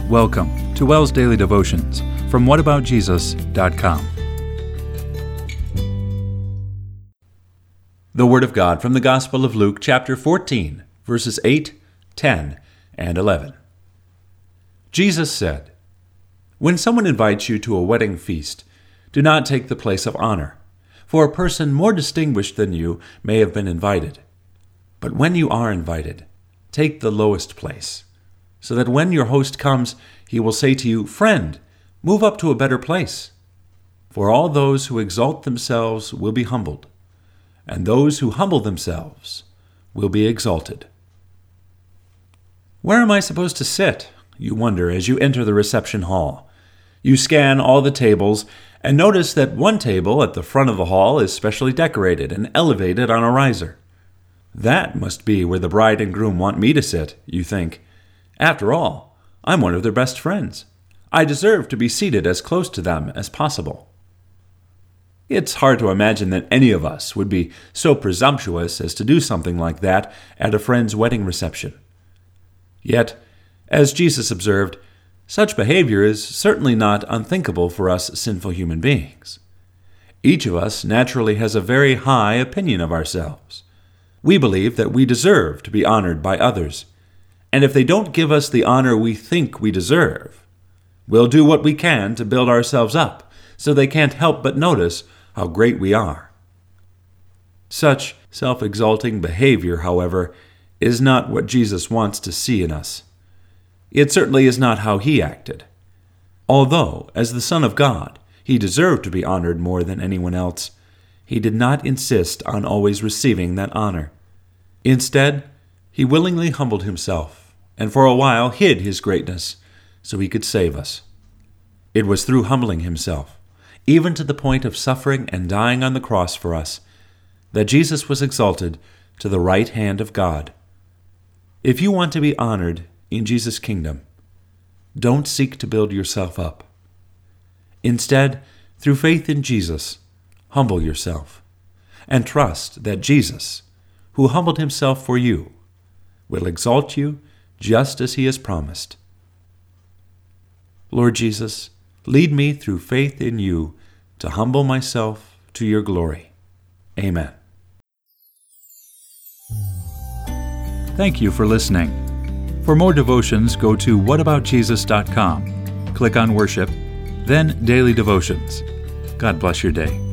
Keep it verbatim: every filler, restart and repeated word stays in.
Welcome to WELS Daily Devotions from what about jesus dot com. The Word of God from the Gospel of Luke, chapter fourteen, verses eight, ten, and eleven. Jesus said, "When someone invites you to a wedding feast, do not take the place of honor, for a person more distinguished than you may have been invited. But when you are invited, take the lowest place, so that when your host comes, he will say to you, 'Friend, move up to a better place.' For all those who exalt themselves will be humbled, and those who humble themselves will be exalted." Where am I supposed to sit? You wonder as you enter the reception hall. You scan all the tables and notice that one table at the front of the hall is specially decorated and elevated on a riser. That must be where the bride and groom want me to sit, you think. After all, I'm one of their best friends. I deserve to be seated as close to them as possible. It's hard to imagine that any of us would be so presumptuous as to do something like that at a friend's wedding reception. Yet, as Jesus observed, such behavior is certainly not unthinkable for us sinful human beings. Each of us naturally has a very high opinion of ourselves. We believe that we deserve to be honored by others, and if they don't give us the honor we think we deserve, we'll do what we can to build ourselves up so they can't help but notice how great we are. Such self-exalting behavior, however, is not what Jesus wants to see in us. It certainly is not how he acted. Although, as the Son of God, he deserved to be honored more than anyone else, he did not insist on always receiving that honor. Instead, he willingly humbled himself, and for a while hid his greatness, so he could save us. It was through humbling himself, even to the point of suffering and dying on the cross for us, that Jesus was exalted to the right hand of God. If you want to be honored in Jesus' kingdom, don't seek to build yourself up. Instead, through faith in Jesus, humble yourself, and trust that Jesus, who humbled himself for you, will exalt you just as he has promised. Lord Jesus, lead me through faith in you to humble myself to your glory. Amen. Thank you for listening. For more devotions, go to what about jesus dot com. Click on Worship, then Daily Devotions. God bless your day.